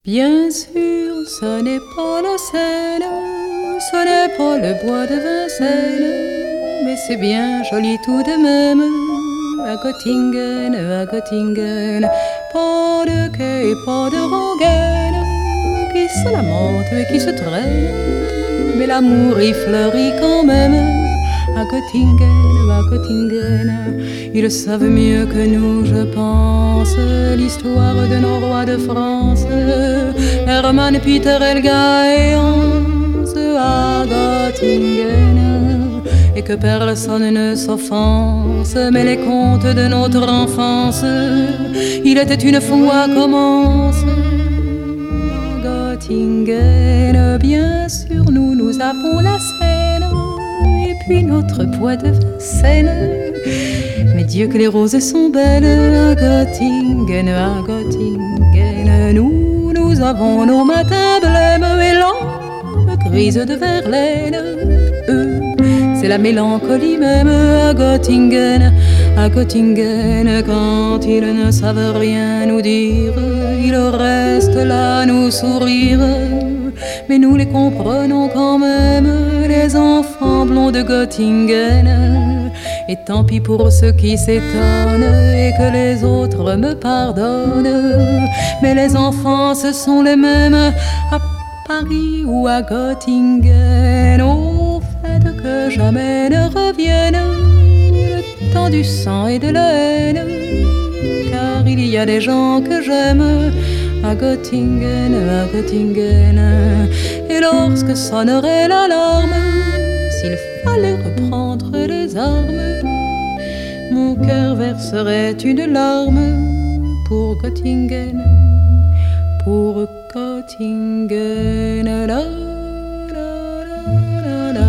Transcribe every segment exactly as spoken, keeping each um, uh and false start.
Bien sûr, ce n'est pas la Seine, ce n'est pas le bois de Vincennes, mais c'est bien joli tout de même, à Göttingen, à Göttingen. Pas de quai et pas de rengaine, qui se lamentent et qui se traînent, mais l'amour y fleurit quand même, à Göttingen, à Göttingen. Ils savent mieux que nous, je pense, l'histoire de nos rois de France, Hermann, Peter, Helga et Hans, à Göttingen. Et que personne ne s'offense, mais les contes de notre enfance, il était une fois commence, à Göttingen. Bien sûr, nous, nous avons la Seine, et puis notre bois de Vincennes. Mais Dieu que les roses sont belles, à Göttingen, à Göttingen. Nous, nous avons nos matins blêmes et lampes grises de Verlaine. Eux, c'est la mélancolie même, à Göttingen, à Göttingen. Quand ils ne savent rien nous dire, ils restent là à nous sourire. Mais nous les comprenons quand même, les enfants blonds de Göttingen. Et tant pis pour ceux qui s'étonnent et que les autres me pardonnent. Mais les enfants, ce sont les mêmes à Paris ou à Göttingen. Au fait que jamais ne revienne le temps du sang et de la haine, car il y a des gens que j'aime à Göttingen, à Göttingen. Et lorsque sonnerait l'alarme, s'il fallait reprendre les armes, mon cœur verserait une larme pour Göttingen, pour Göttingen. La, la, la, la,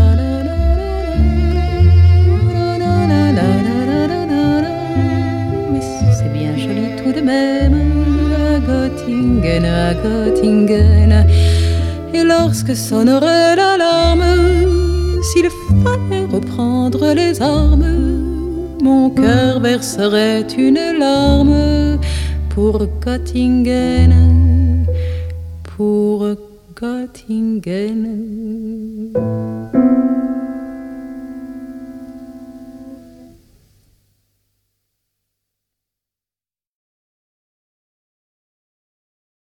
la. Mais c'est bien joli tout de même, à Göttingen, à Göttingen. Et lorsque sonnerait l'alarme, s'il fallait reprendre les armes, mon cœur verserait une larme pour Göttingen, pour Göttingen.